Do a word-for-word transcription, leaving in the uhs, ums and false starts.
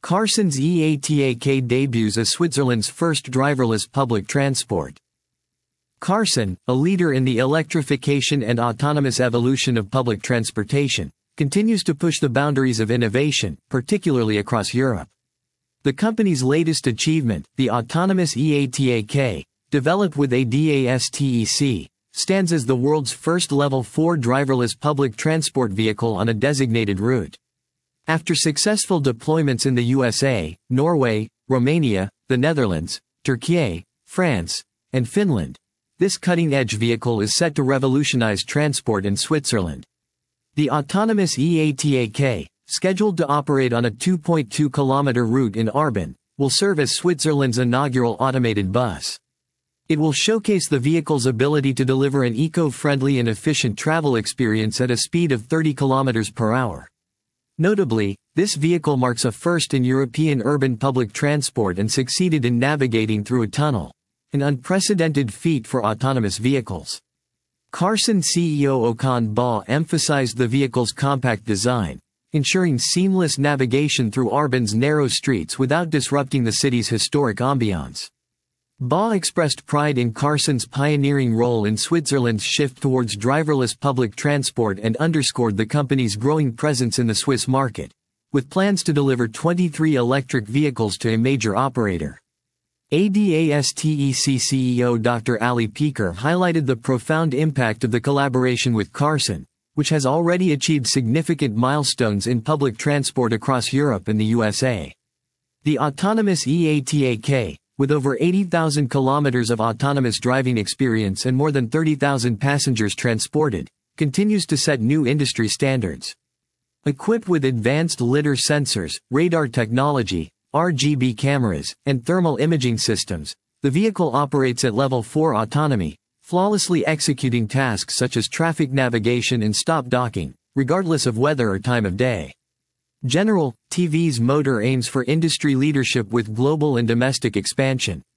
Carson's E A T A K debuts as Switzerland's first driverless public transport. Carson, a leader in the electrification and autonomous evolution of public transportation, continues to push the boundaries of innovation, particularly across Europe. The company's latest achievement, the autonomous E A T A K, developed with ADASTEC, stands as the world's first level four driverless public transport vehicle on a designated route. After successful deployments in the U S A, Norway, Romania, the Netherlands, Turkey, France, and Finland, this cutting-edge vehicle is set to revolutionize transport in Switzerland. The autonomous E A T A K, scheduled to operate on a two point two kilometer route in Arbon, will serve as Switzerland's inaugural automated bus. It will showcase the vehicle's ability to deliver an eco-friendly and efficient travel experience at a speed of thirty kilometers per hour. Notably, this vehicle marks a first in European urban public transport and succeeded in navigating through a tunnel, an unprecedented feat for autonomous vehicles. Carson C E O Okan Ba emphasized the vehicle's compact design, ensuring seamless navigation through Arbon's narrow streets without disrupting the city's historic ambiance. Ba expressed pride in Carson's pioneering role in Switzerland's shift towards driverless public transport and underscored the company's growing presence in the Swiss market, with plans to deliver twenty-three electric vehicles to a major operator. ADASTEC C E O Doctor Ali Peker highlighted the profound impact of the collaboration with Carson, which has already achieved significant milestones in public transport across Europe and the U S A. The autonomous E A T A K, with over eighty thousand kilometers of autonomous driving experience and more than thirty thousand passengers transported, continues to set new industry standards. Equipped with advanced lidar sensors, radar technology, R G B cameras, and thermal imaging systems, the vehicle operates at level four autonomy, flawlessly executing tasks such as traffic navigation and stop docking, regardless of weather or time of day. General T V's Motor aims for industry leadership with global and domestic expansion,